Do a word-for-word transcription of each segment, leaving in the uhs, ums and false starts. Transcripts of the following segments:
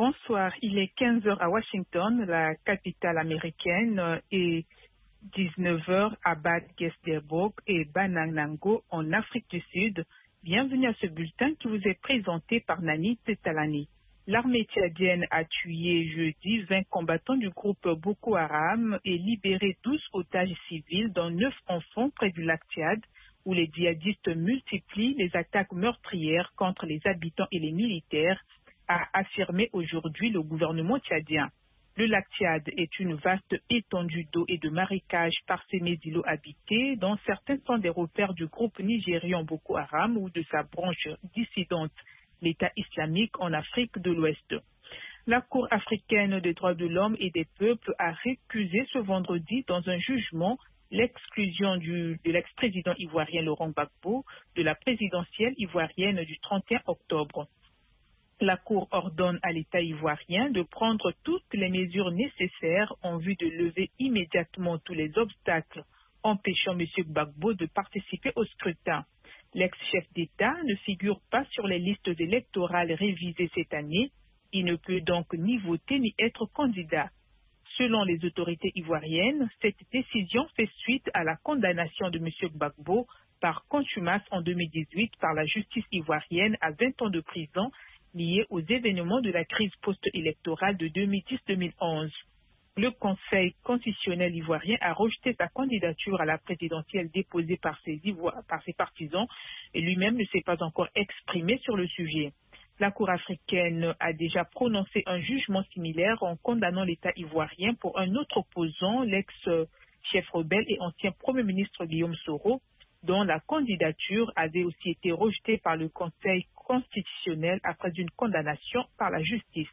Bonsoir, il est quinze heures à Washington, la capitale américaine, et dix-neuf heures à Bad Gersdorp et Bananango en Afrique du Sud. Bienvenue à ce bulletin qui vous est présenté par Nanit Talani. L'armée tchadienne a tué jeudi vingt combattants du groupe Boko Haram et libéré douze otages civils, dont neuf enfants près du lac Tchad, où les djihadistes multiplient les attaques meurtrières contre les habitants et les militaires, a affirmé aujourd'hui le gouvernement tchadien. Le lac Tchad est une vaste étendue d'eau et de marécages parsemés d'îlots habités, dont certains sont des repères du groupe nigérian Boko Haram ou de sa branche dissidente, l'État islamique en Afrique de l'Ouest. La Cour africaine des droits de l'homme et des peuples a récusé ce vendredi dans un jugement l'exclusion de l'ex-président ivoirien Laurent Gbagbo de la présidentielle ivoirienne du trente et un octobre. La Cour ordonne à l'État ivoirien de prendre toutes les mesures nécessaires en vue de lever immédiatement tous les obstacles empêchant M. Gbagbo de participer au scrutin. L'ex-chef d'État ne figure pas sur les listes électorales révisées cette année. Il ne peut donc ni voter ni être candidat. Selon les autorités ivoiriennes, cette décision fait suite à la condamnation de M. Gbagbo par contumace en deux mille dix-huit par la justice ivoirienne à vingt ans de prison liés aux événements de la crise post-électorale de deux mille dix deux mille onze. Le Conseil constitutionnel ivoirien a rejeté sa candidature à la présidentielle déposée par ses, Ivo- par ses partisans et lui-même ne s'est pas encore exprimé sur le sujet. La Cour africaine a déjà prononcé un jugement similaire en condamnant l'État ivoirien pour un autre opposant, l'ex-chef rebelle et ancien Premier ministre Guillaume Soro, dont la candidature avait aussi été rejetée par le Conseil constitutionnel après une condamnation par la justice.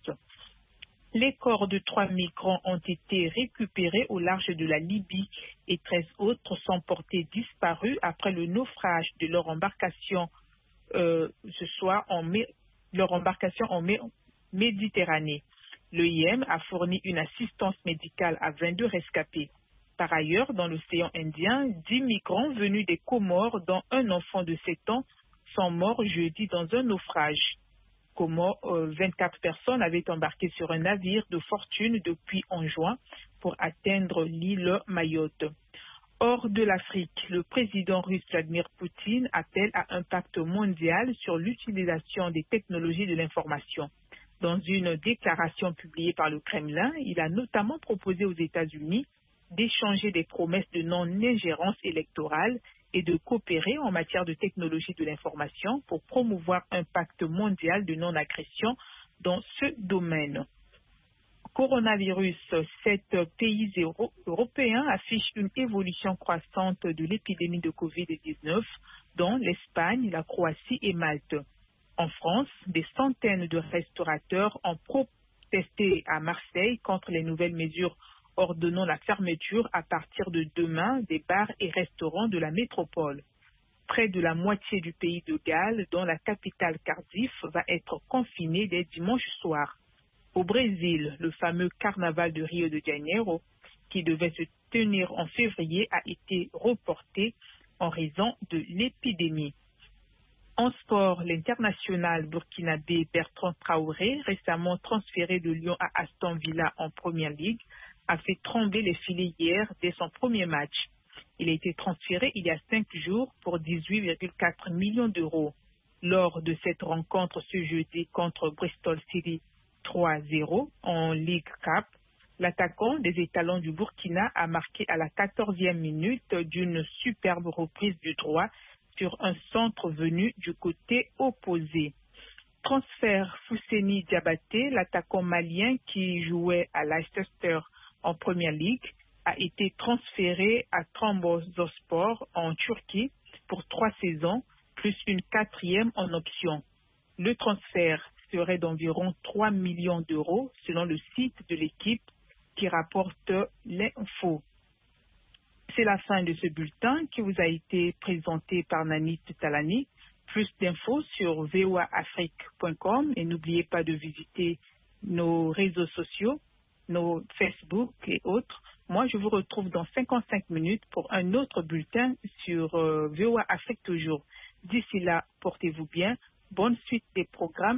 Les corps de trois migrants ont été récupérés au large de la Libye et treize autres sont portés disparus après le naufrage de leur embarcation euh, ce soir en mai, leur embarcation en mai, Méditerranée. Le I E M a fourni une assistance médicale à vingt-deux rescapés. Par ailleurs, dans l'océan Indien, dix migrants venus des Comores, dont un enfant de sept ans, sont morts jeudi dans un naufrage. Comores, euh, vingt-quatre personnes avaient embarqué sur un navire de fortune depuis en juin pour atteindre l'île Mayotte. Hors de l'Afrique, le président russe Vladimir Poutine appelle à un pacte mondial sur l'utilisation des technologies de l'information. Dans une déclaration publiée par le Kremlin, il a notamment proposé aux États-Unis d'échanger des promesses de non-ingérence électorale et de coopérer en matière de technologie de l'information pour promouvoir un pacte mondial de non-agression dans ce domaine. Coronavirus, sept pays euro- européens affichent une évolution croissante de l'épidémie de covid dix-neuf, dont l'Espagne, la Croatie et Malte. En France, des centaines de restaurateurs ont protesté à Marseille contre les nouvelles mesures ordonnant la fermeture à partir de demain des bars et restaurants de la métropole. Près de la moitié du pays de Galles, dont la capitale Cardiff, va être confinée dès dimanche soir. Au Brésil, le fameux carnaval de Rio de Janeiro, qui devait se tenir en février, a été reporté en raison de l'épidémie. En sport, l'international burkinabé Bertrand Traoré, récemment transféré de Lyon à Aston Villa en Première Ligue, a fait trembler les filets hier dès son premier match. Il a été transféré il y a cinq jours pour dix-huit virgule quatre millions d'euros. Lors de cette rencontre ce jeudi contre Bristol City trois à zéro en League Cup, l'attaquant des étalons du Burkina a marqué à la quatorzième minute d'une superbe reprise du droit sur un centre venu du côté opposé. Transfert Fousseni Diabaté, l'attaquant malien qui jouait à Leicester en Première Ligue, a été transféré à Trabzonspor en Turquie pour trois saisons, plus une quatrième en option. Le transfert serait d'environ trois millions d'euros selon le site de l'équipe qui rapporte l'info. C'est la fin de ce bulletin qui vous a été présenté par Nanit Talani. Plus d'infos sur v o a afrique point com et n'oubliez pas de visiter nos réseaux sociaux, nos Facebook et autres. Moi, je vous retrouve dans cinquante-cinq minutes pour un autre bulletin sur euh, V O A Afrique toujours. D'ici là, portez-vous bien. Bonne suite des programmes.